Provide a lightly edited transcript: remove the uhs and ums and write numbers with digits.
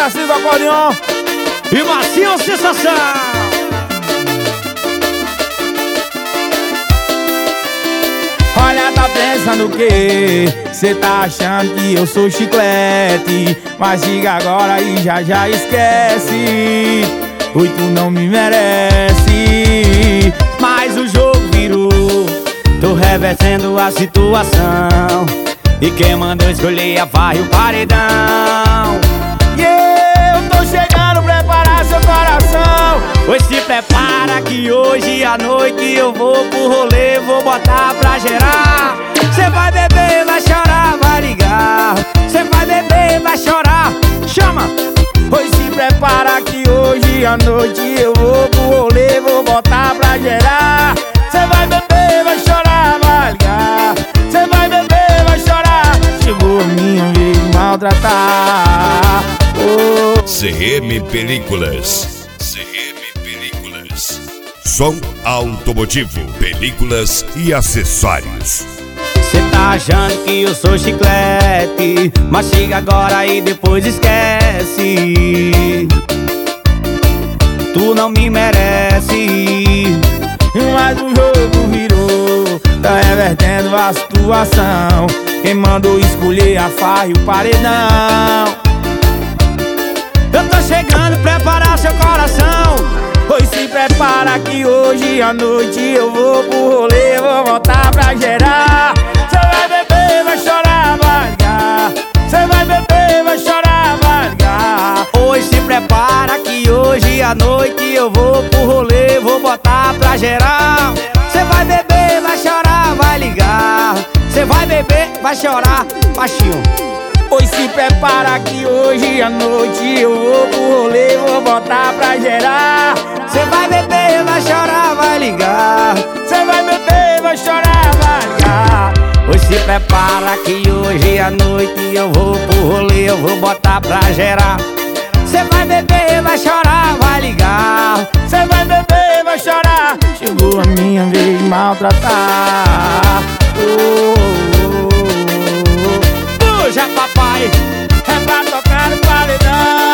Garcia do acordeon e Marcinho Sensação. Olha, tá pensando o quê? Cê tá achando que eu sou chiclete, mas diga agora e já esquece. Oi, tu não me merece. Mas o jogo virou, tô revertendo a situação, e quem mandou escolher a farra e o paredão. E eu tô chegando, preparar seu coração. Pois se prepara que hoje à noite eu vou pro rolê, vou botar pra gerar. Cê vai beber, vai chorar, vai ligar. Cê vai beber, vai chorar, chama. Pois se prepara que hoje à noite eu vou pro rolê, vou botar pra gerar. Cê vai beber, vai chorar, vai ligar. Cê vai beber, vai chorar. Chegou a minha vez de maltratar. Oh. CM Películas. CM Películas. Som automotivo, películas e acessórios. Cê tá achando que eu sou chiclete, mas chega agora e depois esquece. Tu não me merece. Mas o jogo virou, tá revertendo a situação. Quem mandou escolher a farra e o paredão. Eu tô chegando, preparar seu coração. Pois se prepara que hoje à noite eu vou pro rolê, vou voltar pra gerar. Cê vai beber, vai chorar, vai ligar. Cê vai beber, vai chorar, vai ligar. Pois se prepara que hoje à noite eu vou pro rolê, vou botar pra gerar. Cê vai beber, vai chorar, vai ligar. Cê vai beber, vai chorar, baixinho. Pois se prepara que hoje à noite eu vou pro rolê, vou botar pra gerar. Cê vai beber, vai chorar, vai ligar. Cê vai beber, vai chorar, vai ligar. Pois se prepara que hoje à noite eu vou pro rolê, eu vou botar pra gerar. Cê vai beber, vai chorar, vai ligar. Cê vai beber, vai chorar. Chegou a minha vez de maltratar. Puxa, papai, é pra tocar no paredão.